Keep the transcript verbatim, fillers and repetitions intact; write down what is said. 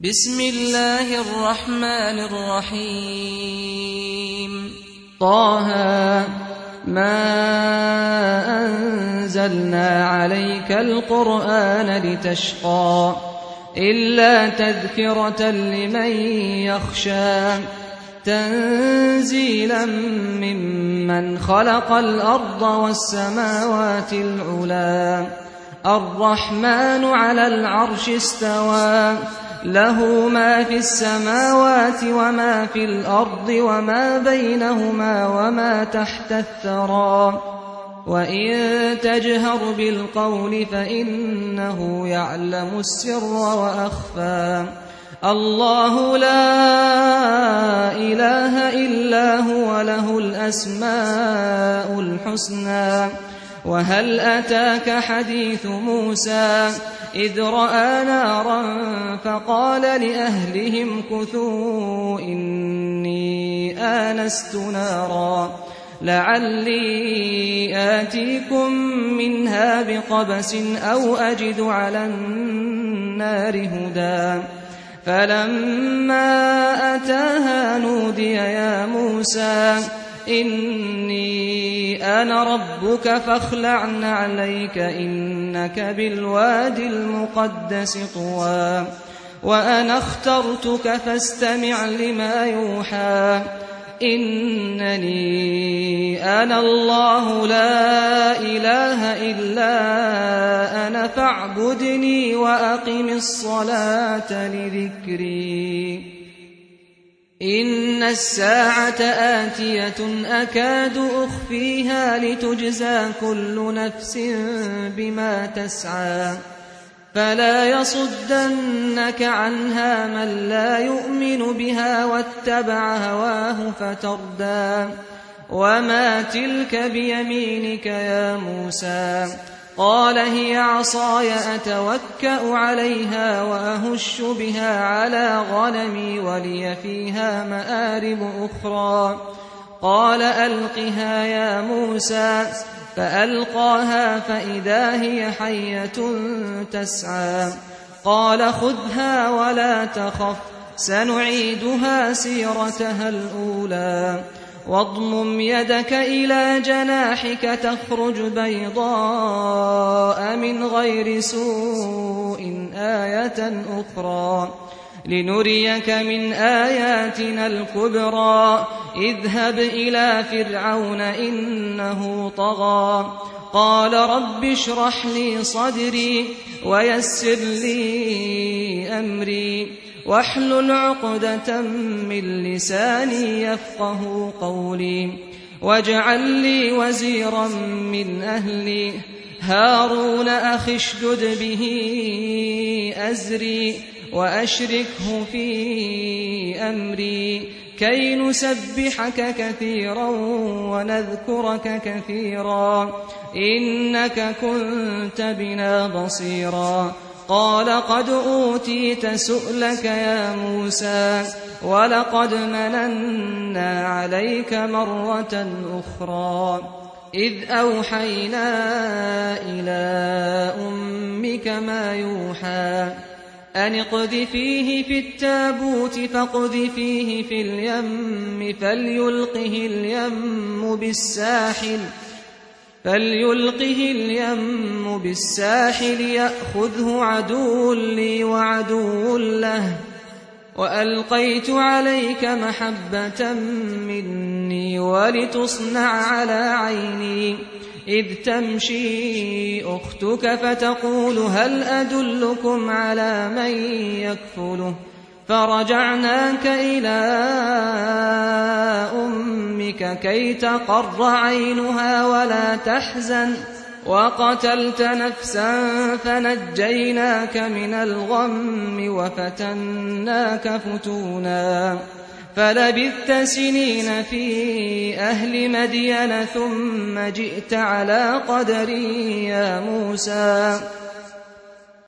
بسم الله الرحمن الرحيم طه ما أنزلنا عليك القرآن لتشقى إلا تذكرة لمن يخشى تنزيلا ممن خلق الأرض والسماوات العلى الرحمن على العرش استوى له ما في السماوات وما في الأرض وما بينهما وما تحت الثرى وإن تجهر بالقول فإنه يعلم السر وأخفى الله لا إله إلا هو له الأسماء الحسنى وهل أتاك حديث موسى إذ رأى نارا فقال لأهلهم كثوا إني آنست نارا لعلي آتيكم منها بقبس أو أجد على النار هدى فلما أتاها نودي يا موسى إني أنا ربك فاخلع نعليك إنك بالوادي المقدس طوى وأنا اخترتك فاستمع لما يوحى إنني أنا الله لا إله إلا أنا فاعبدني وأقم الصلاة لذكري إن الساعة آتية أكاد أخفيها لتجزى كل نفس بما تسعى فلا يصدنك عنها من لا يؤمن بها واتبع هواه فتردى وما تلك بيمينك يا موسى قال هي عصاي أتوكأ عليها وأهش بها على غنمي ولي فيها مآرب أخرى قال ألقها يا موسى فألقاها فإذا هي حية تسعى قال خذها ولا تخف سنعيدها سيرتها الأولى واضمم يدك إلى جناحك تخرج بيضاء من غير سوء آية أخرى لنريك من آياتنا الكبرى اذهب إلى فرعون إنه طغى قال رب اشرح لي صدري ويسر لي أمري واحلل عقدة من لساني يفقه قولي واجعل لي وزيرا من أهلي هارون أخي اشدد به أزري وأشركه في أمري كي نسبحك كثيرا ونذكرك كثيرا إنك كنت بنا بصيرا قال قد أوتيت سؤلك يا موسى ولقد مننا عليك مرة أخرى إذ أوحينا إلى أمك ما يوحى أن اقذفيه في التابوت فاقذفيه في اليم فليلقه اليم بالساحل فليلقه اليم بالساحل يأخذه عدو لي وعدو له وألقيت عليك محبة مني ولتصنع على عيني إذ تمشي أختك فتقول هل أدلكم على من يكفله فرجعناك إلى أمك كي تقر عينها ولا تحزن وقتلت نفسا فنجيناك من الغم وفتناك فتونا فلبثت سنين في أهل مدين ثم جئت على قدري يا موسى